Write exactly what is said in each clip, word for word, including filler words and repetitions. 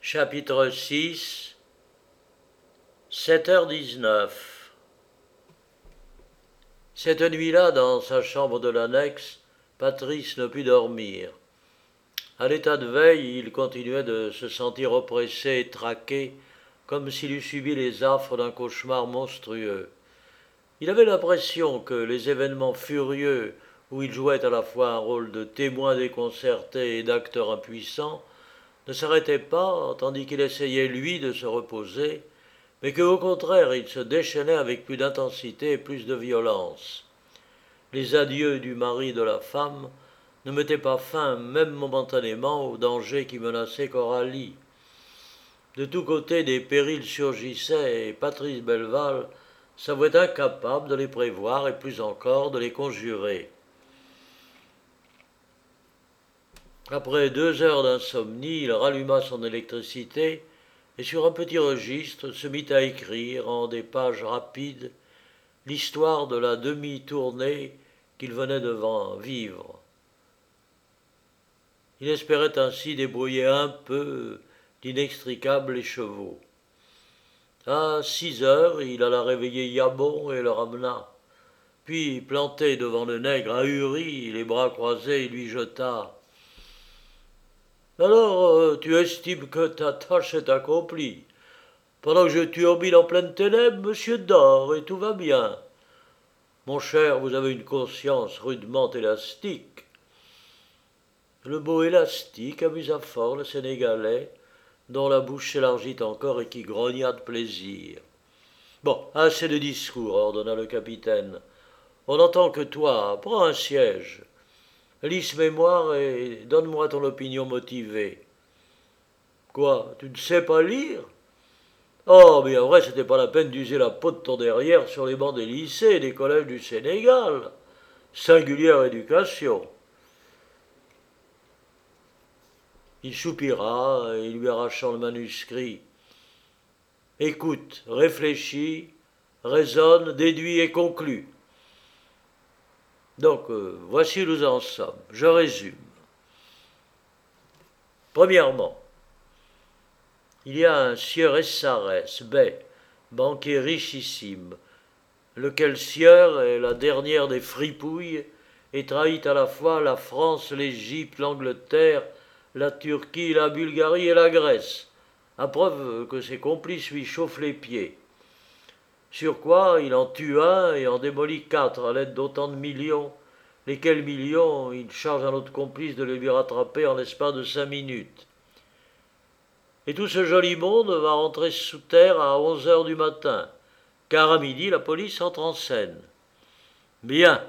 Chapitre six. sept heures dix-neuf. Cette nuit-là, dans sa chambre de l'annexe, Patrice ne put dormir. À l'état de veille, il continuait de se sentir oppressé et traqué, comme s'il eût subi les affres d'un cauchemar monstrueux. Il avait l'impression que les événements furieux, où il jouait à la fois un rôle de témoin déconcerté et d'acteur impuissant, ne s'arrêtaient pas, tandis qu'il essayait, lui, de se reposer, mais qu'au contraire, il se déchaînait avec plus d'intensité et plus de violence. Les adieux du mari et de la femme ne mettaient pas fin, même momentanément, au danger qui menaçait Coralie. De tous côtés, des périls surgissaient et Patrice Belleval s'avouait incapable de les prévoir et plus encore de les conjurer. Après deux heures d'insomnie, il ralluma son électricité et sur un petit registre se mit à écrire en des pages rapides l'histoire de la demi-tournée qu'il venait de vivre. Il espérait ainsi débrouiller un peu d'inextricables écheveaux. À six heures, il alla réveiller Yabon et le ramena. Puis, planté devant le nègre ahuri, les bras croisés, il lui jeta « Alors, tu estimes que ta tâche est accomplie. Pendant que je turbine en pleine ténèbres, monsieur dort et tout va bien. Mon cher, vous avez une conscience rudement élastique. » Le mot élastique amusa fort le Sénégalais, dont la bouche s'élargit encore et qui grogna de plaisir. « Bon, assez de discours, ordonna le capitaine. On n'entend que toi. Prends un siège. Lis ce mémoire et donne-moi ton opinion motivée. »« Quoi, tu ne sais pas lire ? Oh, bien vrai, c'était pas la peine d'user la peau de ton derrière sur les bancs des lycées et des collèges du Sénégal. Singulière éducation. » Il soupira et lui arrachant le manuscrit. « Écoute, réfléchis, raisonne, déduis et conclus. » Donc, euh, voici où nous en sommes. Je résume. Premièrement, il y a un sieur Essarès, Bey, banquier richissime, lequel sieur est la dernière des fripouilles et trahit à la fois la France, l'Égypte, l'Angleterre, la Turquie, la Bulgarie et la Grèce, à preuve que ses complices lui chauffent les pieds. Sur quoi il en tue un et en démolit quatre à l'aide d'autant de millions, lesquels millions il charge un autre complice de les lui rattraper en l'espace de cinq minutes. Et tout ce joli monde va rentrer sous terre à onze heures du matin, car à midi la police entre en scène. Bien.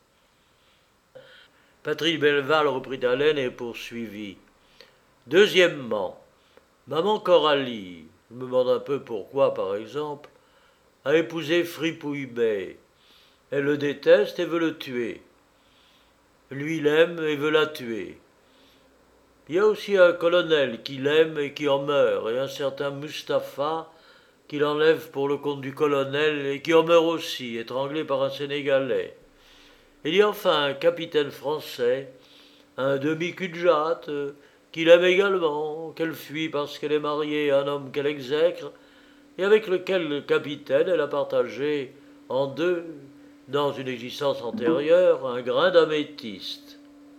Patrice Belleval reprit haleine et poursuivit. Deuxièmement, maman Coralie, je me demande un peu pourquoi par exemple, a épousé Fripouille Bey. Elle le déteste et veut le tuer. Lui l'aime et veut la tuer. Il y a aussi un colonel qui l'aime et qui en meurt, et un certain Mustapha qui l'enlève pour le compte du colonel et qui en meurt aussi, étranglé par un Sénégalais. Il y a enfin un capitaine français, un demi-cul-de-jatte, qui l'aime également, qu'elle fuit parce qu'elle est mariée à un homme qu'elle exècre, et avec lequel le capitaine, elle a partagé en deux, dans une existence antérieure, un grain d'améthyste.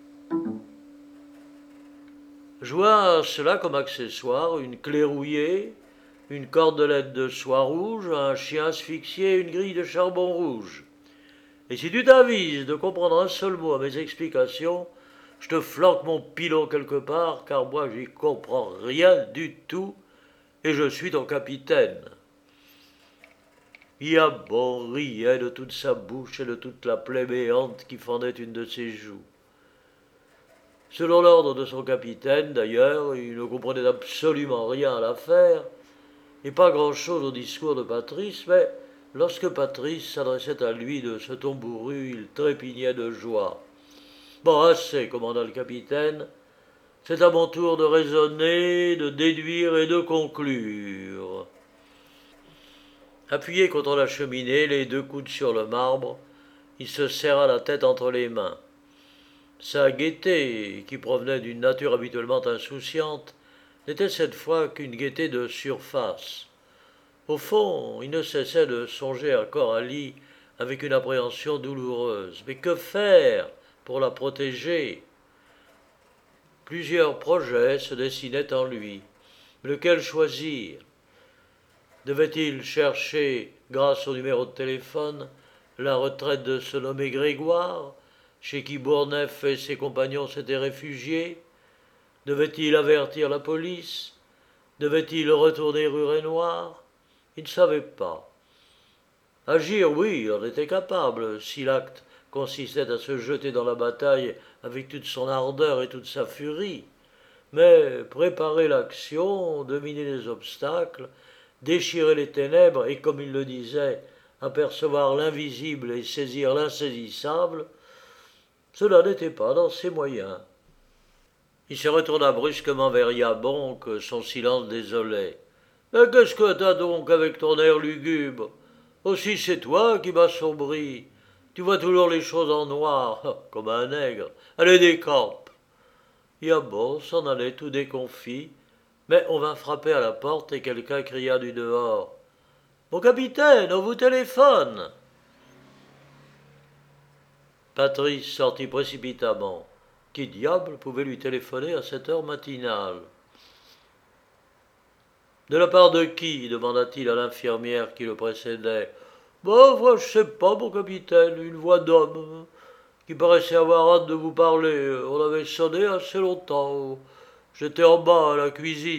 Joint à cela comme accessoire, une clé rouillée, une cordelette de soie rouge, un chien asphyxié et une grille de charbon rouge. Et si tu t'avises de comprendre un seul mot à mes explications, je te flanque mon pilon quelque part, car moi j'y comprends rien du tout, et je suis ton capitaine. Yabon riait de toute sa bouche et de toute la plaie béante qui fendait une de ses joues. Selon l'ordre de son capitaine, d'ailleurs, il ne comprenait absolument rien à l'affaire, et pas grand-chose au discours de Patrice, mais lorsque Patrice s'adressait à lui de ce ton bourru, il trépignait de joie. « Bon, assez, commanda le capitaine, c'est à mon tour de raisonner, de déduire et de conclure. » Appuyé contre la cheminée, les deux coudes sur le marbre, il se serra la tête entre les mains. Sa gaieté, qui provenait d'une nature habituellement insouciante, n'était cette fois qu'une gaieté de surface. Au fond, il ne cessait de songer à Coralie avec une appréhension douloureuse. Mais que faire pour la protéger? Plusieurs projets se dessinaient en lui. Lequel choisir? Devait-il chercher, grâce au numéro de téléphone, la retraite de ce nommé Grégoire, chez qui Bourneuf et ses compagnons s'étaient réfugiés? Devait-il avertir la police? Devait-il retourner rue Rainoir? Il ne savait pas. Agir, oui, il en était capable, si l'acte consistait à se jeter dans la bataille avec toute son ardeur et toute sa furie. Mais préparer l'action, dominer les obstacles, déchirer les ténèbres et, comme il le disait, apercevoir l'invisible et saisir l'insaisissable, cela n'était pas dans ses moyens. Il se retourna brusquement vers Yabon, que son silence désolait. « Mais qu'est-ce que t'as donc avec ton air lugubre? Aussi c'est toi qui m'assombris. Tu vois toujours les choses en noir, comme un nègre. Allez, décampe !» Yabon s'en allait tout déconfit, mais on vint frapper à la porte et quelqu'un cria du dehors. « Mon capitaine, on vous téléphone !» Patrice sortit précipitamment. Qui diable pouvait lui téléphoner à cette heure matinale? « De la part de qui ?» demanda-t-il à l'infirmière qui le précédait. « Bah, moi, je sais pas, mon capitaine, une voix d'homme qui paraissait avoir hâte de vous parler. On avait sonné assez longtemps. J'étais en bas à la cuisine. »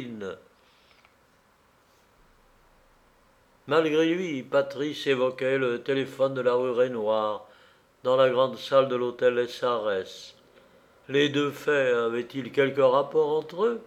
Malgré lui, Patrice évoquait le téléphone de la rue Rainoir, dans la grande salle de l'hôtel S R S. Les deux faits avaient-ils quelque rapport entre eux?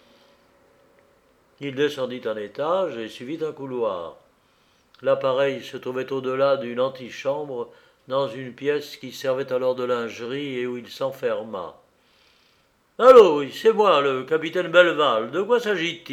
Il descendit un étage et suivit un couloir. L'appareil se trouvait au-delà d'une antichambre, dans une pièce qui servait alors de lingerie et où il s'enferma. « Allô, oui, c'est moi, le capitaine Belleval. De quoi s'agit-il »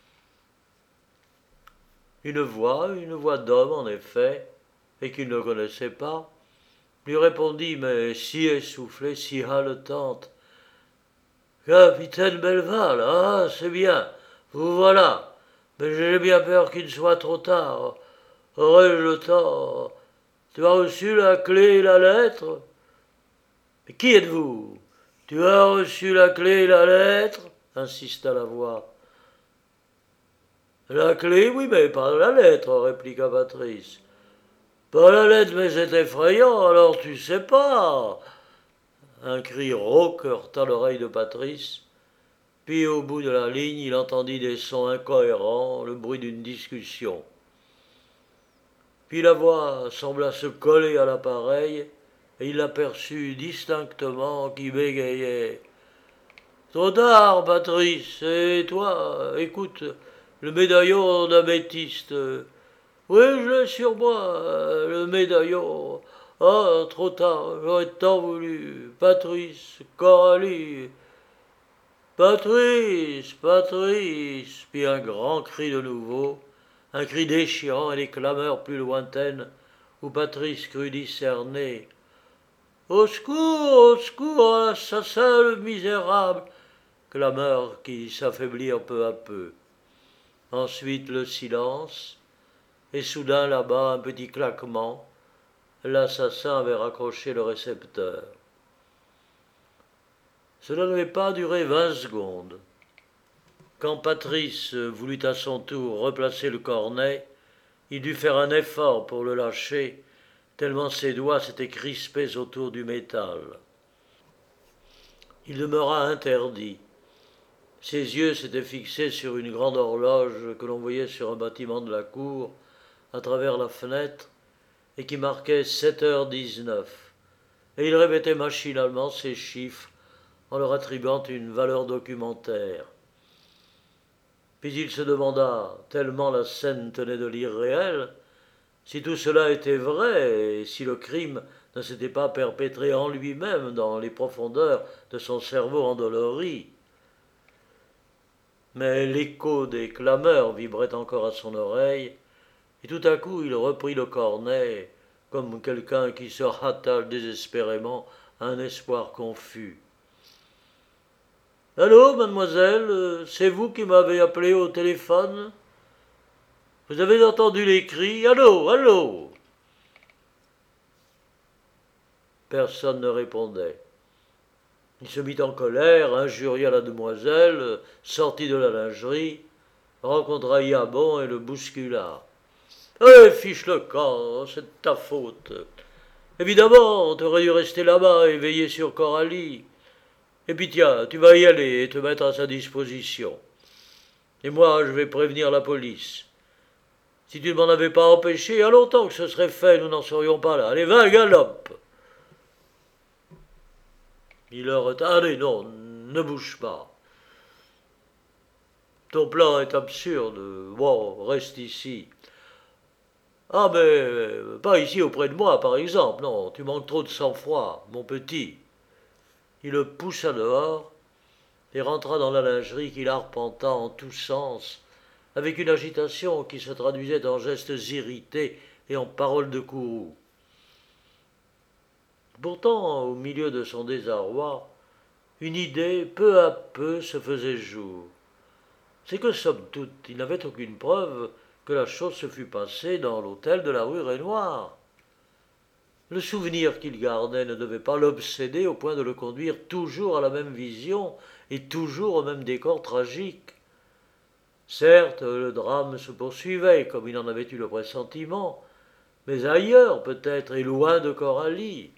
Une voix, une voix d'homme en effet, et qu'il ne connaissait pas, lui répondit, mais si essoufflée, si haletante. « Capitaine Belleval, ah, c'est bien, vous voilà, mais j'ai bien peur qu'il soit trop tard. Aurais-je le temps? Tu as reçu la clé et la lettre? » « Mais qui êtes-vous? Tu as reçu la clé et la lettre? » insista la voix. « La clé, oui, mais pas la lettre, » répliqua Patrice. « Pas la lettre, mais c'est effrayant, alors tu sais pas. » Un cri rauque heurta l'oreille de Patrice, puis au bout de la ligne, il entendit des sons incohérents, le bruit d'une discussion. Puis la voix sembla se coller à l'appareil, et il aperçut distinctement qui bégayait. « Trop tard, Patrice, et toi, écoute, le médaillon d'améthyste. Oui, je l'ai sur moi, le médaillon. Ah, trop tard, j'aurais tant voulu. Patrice, Coralie. Patrice, Patrice !» Puis un grand cri de nouveau, un cri déchirant et des clameurs plus lointaines, où Patrice crut discerner. « Au secours, au secours, l'assassin, le misérable !» Clameurs qui s'affaiblirent peu à peu. Ensuite le silence, et soudain là-bas un petit claquement. L'assassin avait raccroché le récepteur. Cela n'avait pas duré vingt secondes. Quand Patrice voulut à son tour replacer le cornet, il dut faire un effort pour le lâcher, tellement ses doigts s'étaient crispés autour du métal. Il demeura interdit. Ses yeux s'étaient fixés sur une grande horloge que l'on voyait sur un bâtiment de la cour, à travers la fenêtre, et qui marquait sept heures dix-neuf, et il répétait machinalement ces chiffres en leur attribuant une valeur documentaire. Puis il se demanda, tellement la scène tenait de l'irréel, si tout cela était vrai et si le crime ne s'était pas perpétré en lui-même dans les profondeurs de son cerveau endolori. Mais l'écho des clameurs vibrait encore à son oreille, et tout à coup il reprit le cornet, comme quelqu'un qui se hâta désespérément à un espoir confus. « Allô, mademoiselle, euh, c'est vous qui m'avez appelé au téléphone? Vous avez entendu les cris? Allô, allô? Personne ne répondait. Il se mit en colère, injuria la demoiselle, sortit de la lingerie, rencontra Yabon et le bouscula. Eh, fiche le camp, c'est de ta faute. Évidemment, t'aurais dû rester là-bas et veiller sur Coralie. Et puis tiens, tu vas y aller et te mettre à sa disposition. Et moi, je vais prévenir la police. Si tu ne m'en avais pas empêché, il y a longtemps que ce serait fait, nous n'en serions pas là. Allez, va, galope. Il leur retint. Allez, non, ne bouge pas. Ton plan est absurde. Bon, reste ici. Ah, mais pas ici auprès de moi, par exemple. Non, tu manques trop de sang-froid, mon petit. Il le poussa dehors et rentra dans la lingerie qu'il arpenta en tous sens, avec une agitation qui se traduisait en gestes irrités et en paroles de courroux. Pourtant, au milieu de son désarroi, une idée peu à peu se faisait jour. C'est que, somme toute, il n'avait aucune preuve que la chose se fût passée dans l'hôtel de la rue Rainoir. Le souvenir qu'il gardait ne devait pas l'obséder au point de le conduire toujours à la même vision et toujours au même décor tragique. Certes, le drame se poursuivait, comme il en avait eu le pressentiment, mais ailleurs peut-être et loin de Coralie.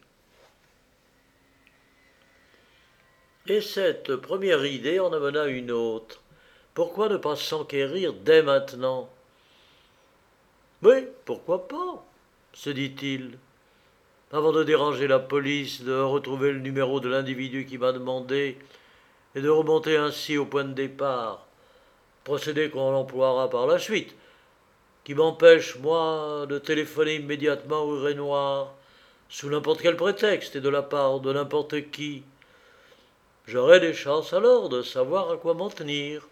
Et cette première idée en amena une autre. Pourquoi ne pas s'enquérir dès maintenant? Oui, pourquoi pas, se dit-il. Avant de déranger la police, de retrouver le numéro de l'individu qui m'a demandé, et de remonter ainsi au point de départ, procédé qu'on emploiera par la suite, qui m'empêche, moi, de téléphoner immédiatement au Rainoir, sous n'importe quel prétexte et de la part de n'importe qui. J'aurai des chances alors de savoir à quoi m'en tenir.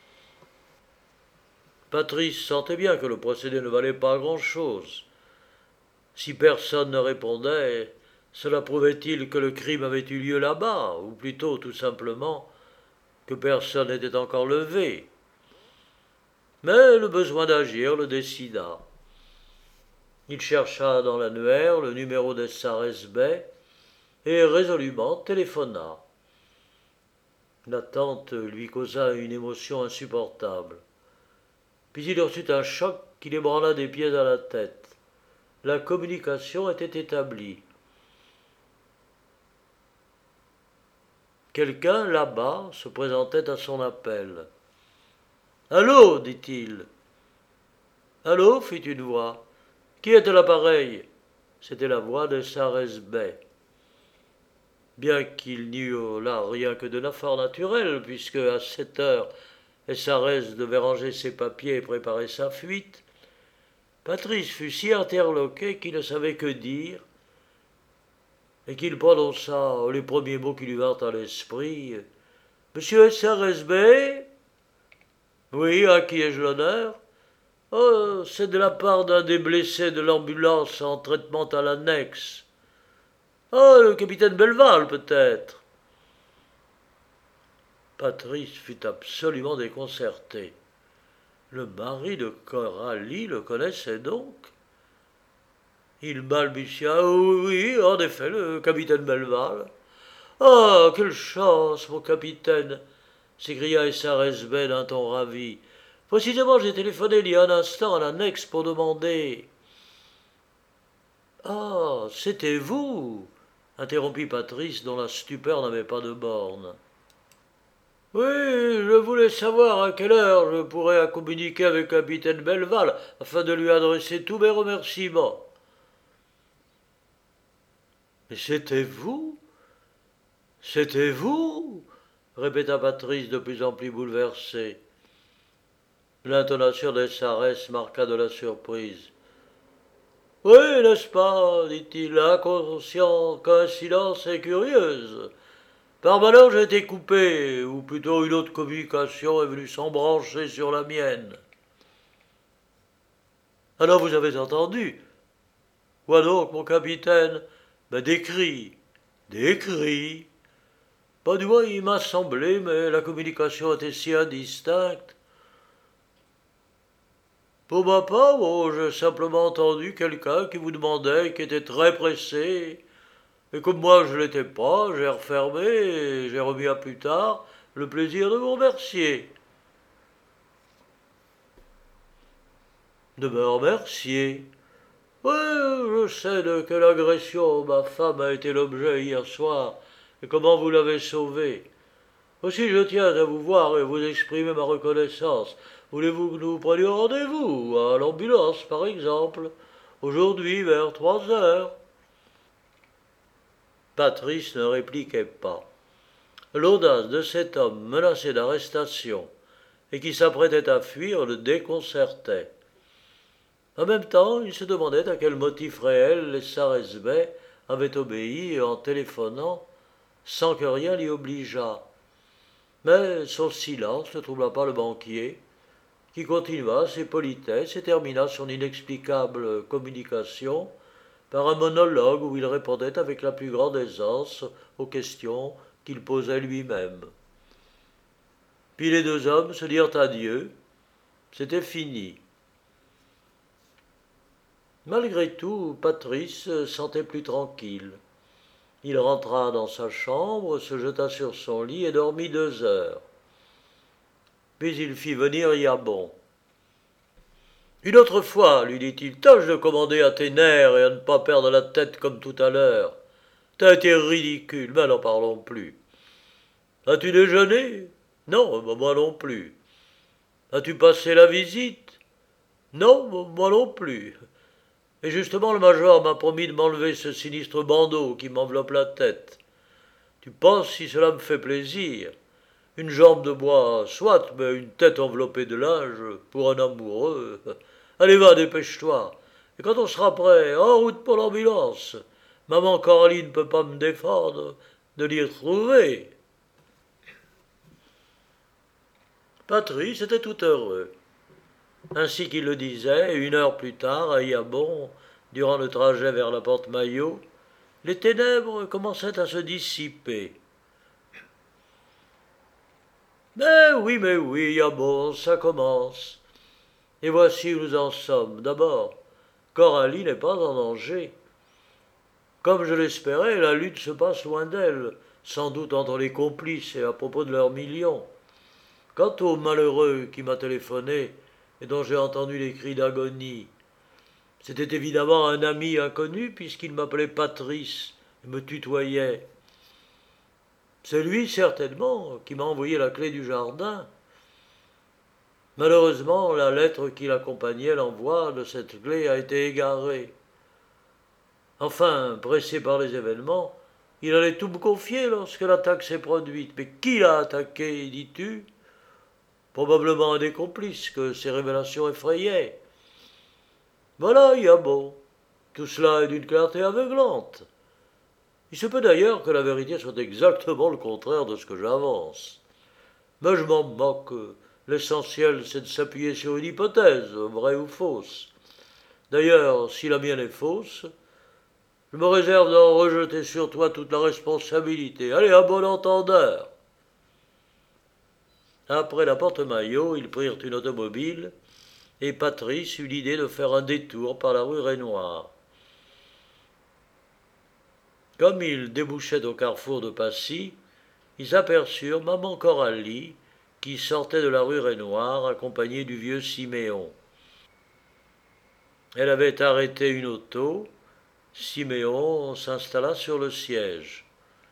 Patrice sentait bien que le procédé ne valait pas grand-chose. Si personne ne répondait, cela prouvait-il que le crime avait eu lieu là-bas, ou plutôt, tout simplement, que personne n'était encore levé. Mais le besoin d'agir le décida. Il chercha dans l'annuaire le numéro des Sarès Bay et résolument téléphona. L'attente lui causa une émotion insupportable. Puis il reçut un choc qui l'ébranla des pieds à la tête. La communication était établie. Quelqu'un, là-bas, se présentait à son appel. « Allô » dit-il. « Allô » fit une voix. « Qui est à l'appareil » C'était la voix de Sarès Bay. Bien qu'il n'y eût là rien que de fort naturel, puisque à sept heures, Sarès devait ranger ses papiers et préparer sa fuite, Patrice fut si interloqué qu'il ne savait que dire, et qu'il prononça les premiers mots qui lui vinrent à l'esprit. « Monsieur Sarès Bay ?»« Oui, à qui ai-je l'honneur ?»« Oh, c'est de la part d'un des blessés de l'ambulance en traitement à l'annexe. »« Oh, le capitaine Belval, peut-être ?» Patrice fut absolument déconcerté. Le mari de Coralie le connaissait donc? Il balbutia. « Oui, oui, en effet, le capitaine Belval. »« Ah, quelle chance, mon capitaine !» s'écria Sarès Bay d'un ton ravi. « Précisément, j'ai téléphoné il y a un instant à l'annexe pour demander... »« Ah, c'était vous !» interrompit Patrice, dont la stupeur n'avait pas de borne. « Oui, je voulais savoir à quelle heure je pourrais communiquer avec le capitaine Belval afin de lui adresser tous mes remerciements. »« Mais c'était vous? C'était vous ?» répéta Patrice de plus en plus bouleversé. L'intonation de Sarès marqua de la surprise. « Oui, n'est-ce pas, dit-il, inconscient coïncidence est curieuse. Par malheur, j'ai été coupé, ou plutôt une autre communication est venue s'embrancher sur la mienne. »« Alors vous avez entendu ? » ?»« Quoi donc, mon capitaine ? Ben, des cris. Des cris. Pas du moins, il m'a semblé, mais la communication était si indistincte. Pour ma part, bon, j'ai simplement entendu quelqu'un qui vous demandait, qui était très pressé. Et comme moi je l'étais pas, j'ai refermé et j'ai remis à plus tard le plaisir de vous remercier. De me remercier. Oui, je sais de quelle agression ma femme a été l'objet hier soir et comment vous l'avez sauvée. Aussi je tiens à vous voir et vous exprimer ma reconnaissance. Voulez-vous que nous prenions rendez-vous à l'ambulance, par exemple, aujourd'hui vers trois heures? Patrice ne répliquait pas. L'audace de cet homme menacé d'arrestation et qui s'apprêtait à fuir le déconcertait. En même temps, il se demandait à quel motif réel les Saresbais avaient obéi en téléphonant sans que rien l'y obligeât. Mais son silence ne troubla pas le banquier, qui continua ses politesses et termina son inexplicable communication par un monologue où il répondait avec la plus grande aisance aux questions qu'il posait lui-même. Puis les deux hommes se dirent adieu. C'était fini. Malgré tout, Patrice se sentait plus tranquille. Il rentra dans sa chambre, se jeta sur son lit et dormit deux heures. Puis il fit venir Yabon. Une autre fois, lui dit-il, tâche de commander à tes nerfs et à ne pas perdre la tête comme tout à l'heure. T'as été ridicule, mais n'en parlons plus. As-tu déjeuné? Non, moi non plus. As-tu passé la visite? Non, moi non plus. Et justement, le major m'a promis de m'enlever ce sinistre bandeau qui m'enveloppe la tête. Tu penses si cela me fait plaisir? Une jambe de bois, soit, mais une tête enveloppée de linge, pour un amoureux. Allez, va, dépêche-toi. Et quand on sera prêt, en route pour l'ambulance. Maman Coralie ne peut pas me défendre de l'y retrouver. Patrice était tout heureux. Ainsi qu'il le disait, une heure plus tard, à Yabon, durant le trajet vers la porte Maillot, les ténèbres commençaient à se dissiper. Mais oui, mais oui, Yabon, ça commence. Et voici où nous en sommes. D'abord, Coralie n'est pas en danger. Comme je l'espérais, la lutte se passe loin d'elle, sans doute entre les complices et à propos de leurs millions. Quant au malheureux qui m'a téléphoné et dont j'ai entendu les cris d'agonie, c'était évidemment un ami inconnu puisqu'il m'appelait Patrice et me tutoyait. C'est lui, certainement, qui m'a envoyé la clé du jardin. Malheureusement, la lettre qui l'accompagnait l'envoi de cette clé a été égarée. Enfin, pressé par les événements, il allait tout me confier lorsque l'attaque s'est produite. Mais qui l'a attaqué, dis-tu? Probablement un des complices que ces révélations effrayaient. Voilà, Yabon. Tout cela est d'une clarté aveuglante. Il se peut d'ailleurs que la vérité soit exactement le contraire de ce que j'avance. Mais je m'en moque. L'essentiel, c'est de s'appuyer sur une hypothèse, vraie ou fausse. D'ailleurs, si la mienne est fausse, je me réserve d'en rejeter sur toi toute la responsabilité. Allez, à bon entendeur. Après la porte Maillot, ils prirent une automobile, et Patrice eut l'idée de faire un détour par la rue Rainoir. Comme ils débouchaient au carrefour de Passy, ils aperçurent maman Coralie, qui sortait de la rue Rainoir, accompagnée du vieux Siméon. Elle avait arrêté une auto. Siméon s'installa sur le siège.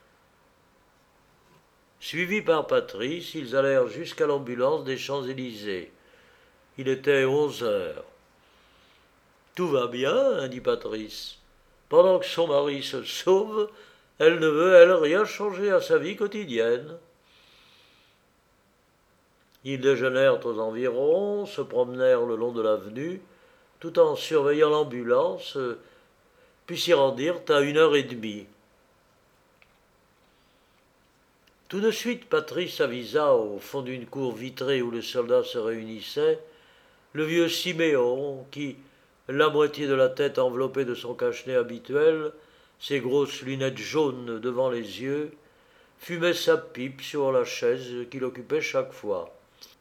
Suivis par Patrice, ils allèrent jusqu'à l'ambulance des Champs-Élysées. Il était onze heures. Tout va bien, dit Patrice. Pendant que son mari se sauve, elle ne veut, elle, rien changer à sa vie quotidienne. Ils déjeunèrent aux environs, se promenèrent le long de l'avenue, tout en surveillant l'ambulance, puis s'y rendirent à une heure et demie. Tout de suite, Patrice avisa, au fond d'une cour vitrée où les soldats se réunissaient, le vieux Siméon qui, la moitié de la tête enveloppée de son cache-nez habituel, ses grosses lunettes jaunes devant les yeux, fumait sa pipe sur la chaise qu'il occupait chaque fois.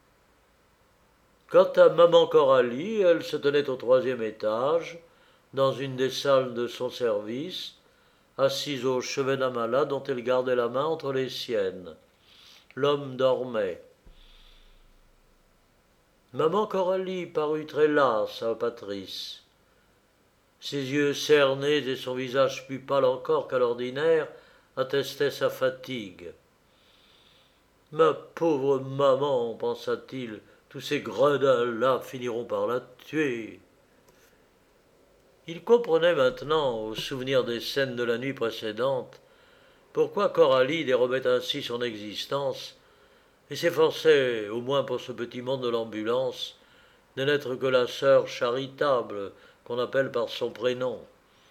Quant à maman Coralie, elle se tenait au troisième étage, dans une des salles de son service, assise au chevet d'un malade dont elle gardait la main entre les siennes. L'homme dormait. Maman Coralie parut très lasse à Patrice. Ses yeux cernés et son visage plus pâle encore qu'à l'ordinaire attestaient sa fatigue. Ma pauvre maman, pensa-t-il, tous ces gredins-là finiront par la tuer. Il comprenait maintenant, au souvenir des scènes de la nuit précédente, pourquoi Coralie dérobait ainsi son existence et s'efforçait, au moins pour ce petit monde de l'ambulance, de n'être que la sœur charitable qu'on appelle par son prénom.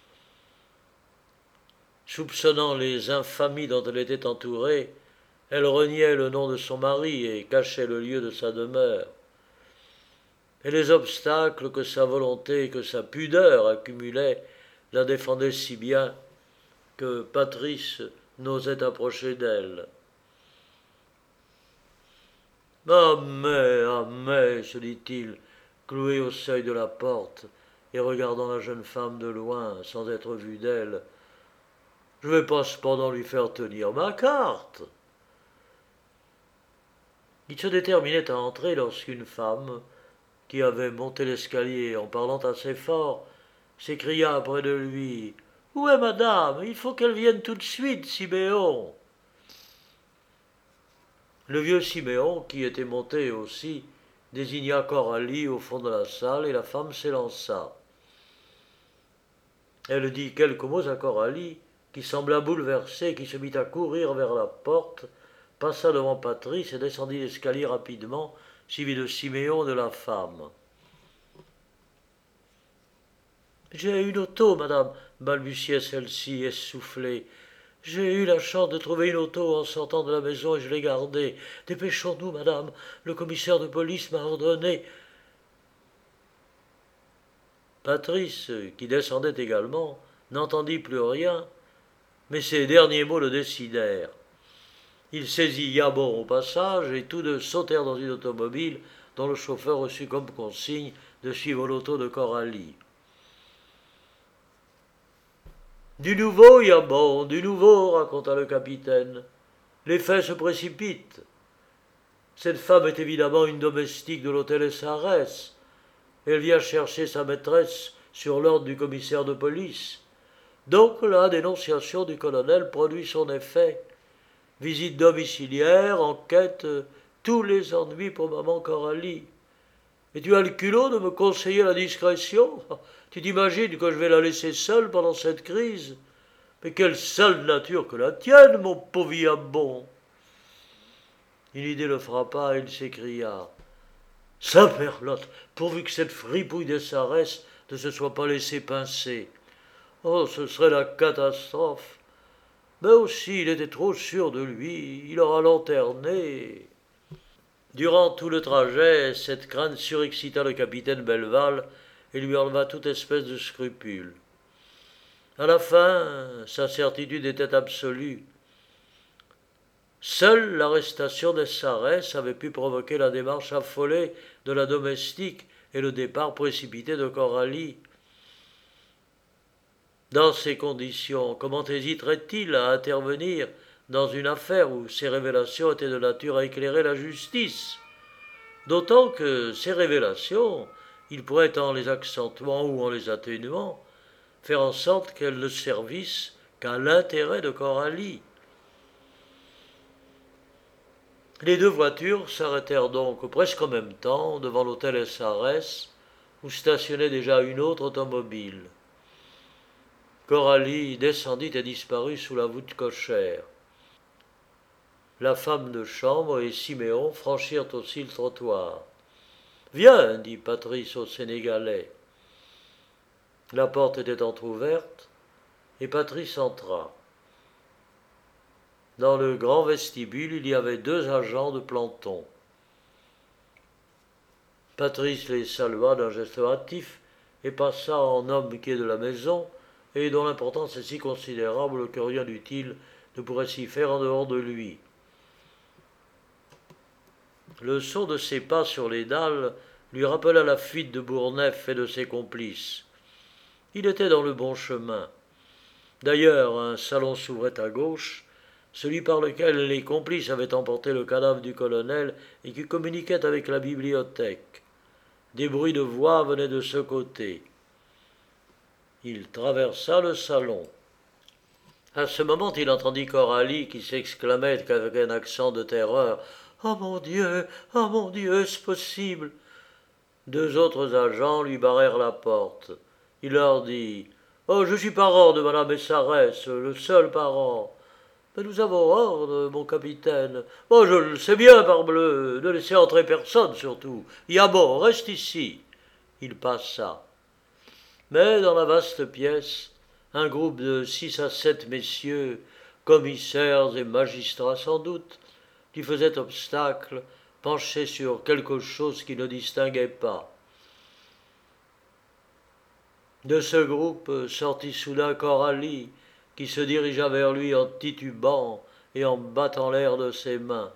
Soupçonnant les infamies dont elle était entourée, elle reniait le nom de son mari et cachait le lieu de sa demeure. Et les obstacles que sa volonté et que sa pudeur accumulaient la défendaient si bien que Patrice n'osait approcher d'elle. « Ah mais, ah mais, se dit-il, cloué au seuil de la porte et regardant la jeune femme de loin sans être vu d'elle, je vais pas cependant lui faire tenir ma carte. » Il se déterminait à entrer lorsqu'une femme, qui avait monté l'escalier en parlant assez fort, s'écria près de lui « Où est madame? Il faut qu'elle vienne tout de suite, Siméon !» Le vieux Siméon, qui était monté aussi, désigna Coralie au fond de la salle et la femme s'élança. Elle dit quelques mots à Coralie, qui sembla bouleversée, qui se mit à courir vers la porte, passa devant Patrice et descendit l'escalier rapidement, suivi de Siméon et de la femme. « J'ai une auto, madame, balbutiait celle-ci, essoufflée. J'ai eu la chance de trouver une auto en sortant de la maison et je l'ai gardée. Dépêchons-nous, madame, le commissaire de police m'a ordonné. » Patrice, qui descendait également, n'entendit plus rien, mais ces derniers mots le décidèrent. Il saisit Yabon au passage et tous deux sautèrent dans une automobile dont le chauffeur reçut comme consigne de suivre l'auto de Coralie. « Du nouveau, Yabon, du nouveau, raconta le capitaine. Les faits se précipitent. Cette femme est évidemment une domestique de l'hôtel S R S. Elle vient chercher sa maîtresse sur l'ordre du commissaire de police. Donc la dénonciation du colonel produit son effet. Visite domiciliaire, enquête, tous les ennuis pour maman Coralie. Et tu as le culot de me conseiller la discrétion? Tu t'imagines que je vais la laisser seule pendant cette crise? Mais quelle sale nature que la tienne, mon pauvre Yabon !» Une idée le frappa et il s'écria « Saperlotte, pourvu que cette fripouille de Sarès ne se soit pas laissée pincer. Oh, ce serait la catastrophe. Mais aussi, il était trop sûr de lui, il aura lanterné. » Durant tout le trajet, cette crainte surexcita le capitaine Belleval et lui enleva toute espèce de scrupule. À la fin, sa certitude était absolue. Seule l'arrestation des Sarès avait pu provoquer la démarche affolée de la domestique et le départ précipité de Coralie. Dans ces conditions, comment hésiterait-il à intervenir dans une affaire où ces révélations étaient de nature à éclairer la justice? D'autant que ces révélations, il pourrait, en les accentuant ou en les atténuant, faire en sorte qu'elles ne servissent qu'à l'intérêt de Coralie. Les deux voitures s'arrêtèrent donc presque en même temps devant l'hôtel S R S, où stationnait déjà une autre automobile. Coralie descendit et disparut sous la voûte cochère. La femme de chambre et Siméon franchirent aussi le trottoir. « Viens, dit Patrice au Sénégalais. » La porte était entr'ouverte et Patrice entra. Dans le grand vestibule, il y avait deux agents de planton. Patrice les salua d'un geste hâtif et passa en homme qui est de la maison et dont l'importance est si considérable que rien n'utile ne pourrait s'y faire en dehors de lui. Le son de ses pas sur les dalles lui rappela la fuite de Bourneuf et de ses complices. Il était dans le bon chemin. D'ailleurs, un salon s'ouvrait à gauche, celui par lequel les complices avaient emporté le cadavre du colonel et qui communiquait avec la bibliothèque. Des bruits de voix venaient de ce côté. Il traversa le salon. À ce moment, il entendit Coralie qui s'exclamait avec un accent de terreur « Oh mon Dieu, oh mon Dieu, est-ce possible ?» Deux autres agents lui barrèrent la porte. Il leur dit « Oh, je suis parent de madame Essarès, le seul parent. »« Mais nous avons ordre, mon capitaine. »« Oh, je le sais bien, parbleu, ne laissez entrer personne surtout. Yabon, reste ici. » Il passa. Mais dans la vaste pièce, un groupe de six à sept messieurs, commissaires et magistrats sans doute, lui faisaient obstacle, penchés sur quelque chose qui ne distinguait pas. De ce groupe sortit soudain Coralie, qui se dirigea vers lui en titubant et en battant l'air de ses mains.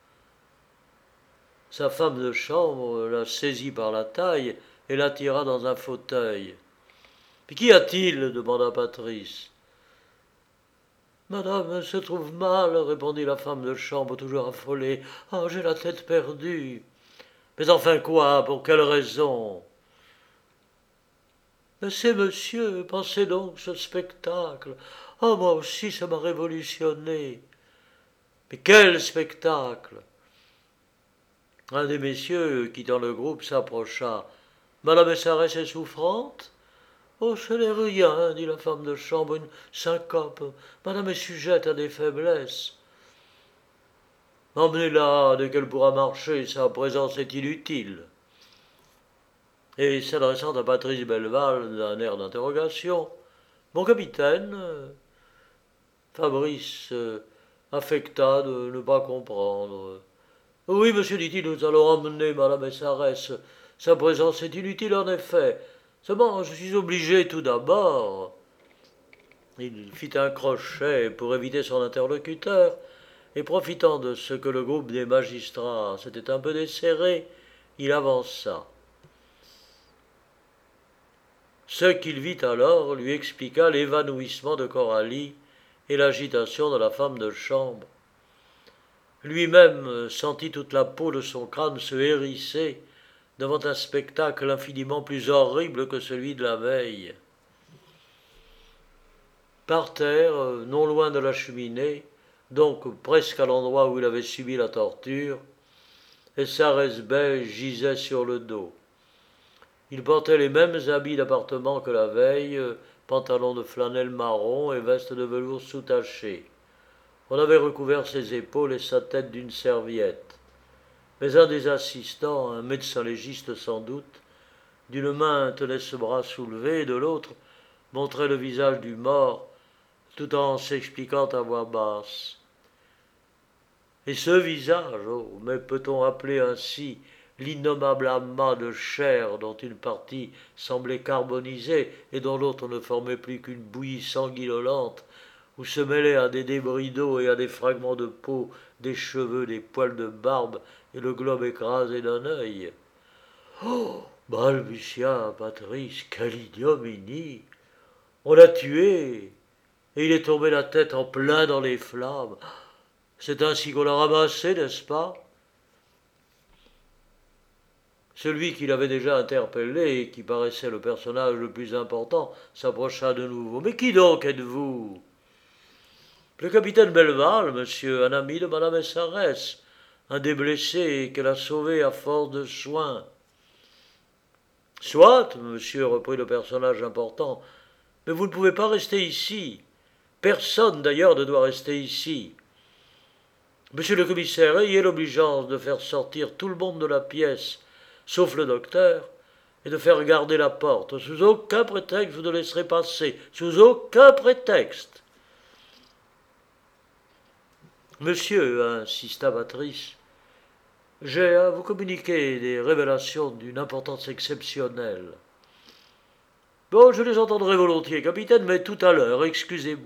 Sa femme de chambre la saisit par la taille et l'attira dans un fauteuil. « Puis qu'y a-t-il » demanda Patrice. « Madame se trouve mal, » répondit la femme de chambre, toujours affolée. « Ah, j'ai la tête perdue. »« Mais enfin quoi? Pour quelle raison ?»« Mais c'est monsieur, pensez donc ce spectacle. Ah, moi aussi, ça m'a révolutionné. »« Mais quel spectacle ?» Un des messieurs, quittant le groupe, s'approcha. « Madame Essarès est souffrante ?»« Oh, ce n'est rien, » dit la femme de chambre, « une syncope. Madame est sujette à des faiblesses. »« Emmenez-la, dès qu'elle pourra marcher, sa présence est inutile. » Et s'adressant à Patrice Belleval d'un air d'interrogation, « Mon capitaine ?» Fabrice euh, affecta de ne pas comprendre. « Oui, monsieur, dit-il, nous allons emmener madame Essarès. Sa présence est inutile, en effet. Seulement, je suis obligé tout d'abord. » Il fit un crochet pour éviter son interlocuteur, et profitant de ce que le groupe des magistrats s'était un peu desserré, il avança. Ce qu'il vit alors lui expliqua l'évanouissement de Coralie et l'agitation de la femme de chambre. Lui-même sentit toute la peau de son crâne se hérisser devant un spectacle infiniment plus horrible que celui de la veille. Par terre, non loin de la cheminée, donc presque à l'endroit où il avait subi la torture, Essarès Bey gisait sur le dos. Il portait les mêmes habits d'appartement que la veille, pantalon de flanelle marron et veste de velours soutaché. On avait recouvert ses épaules et sa tête d'une serviette. Mais un des assistants, un médecin légiste sans doute, d'une main tenait ce bras soulevé et de l'autre montrait le visage du mort, tout en s'expliquant à voix basse. Et ce visage, oh, mais peut-on appeler ainsi l'innommable amas de chair dont une partie semblait carbonisée et dont l'autre ne formait plus qu'une bouillie sanguinolente, où se mêlaient à des débris d'eau et à des fragments de peau, des cheveux, des poils de barbe et le globe écrasé d'un œil. Oh, balbutia Patrice, quelle ignominie! On l'a tué, et il est tombé la tête en plein dans les flammes. C'est ainsi qu'on l'a ramassé, n'est-ce pas? Celui qui l'avait déjà interpellé et qui paraissait le personnage le plus important s'approcha de nouveau. « Mais qui donc êtes-vous » ? « Le capitaine Belleval, monsieur, un ami de madame Essarès, un des blessés qu'elle a sauvé à force de soins. »« Soit, monsieur, reprit le personnage important, mais vous ne pouvez pas rester ici. Personne, d'ailleurs, ne doit rester ici. Monsieur le commissaire, ayez l'obligeance de faire sortir tout le monde de la pièce, sauf le docteur, et de faire garder la porte. Sous aucun prétexte vous ne laisserez passer. Sous aucun prétexte. » « Monsieur, insista Patrice, j'ai à vous communiquer des révélations d'une importance exceptionnelle. »« Bon, je les entendrai volontiers, capitaine, mais tout à l'heure, excusez-moi. »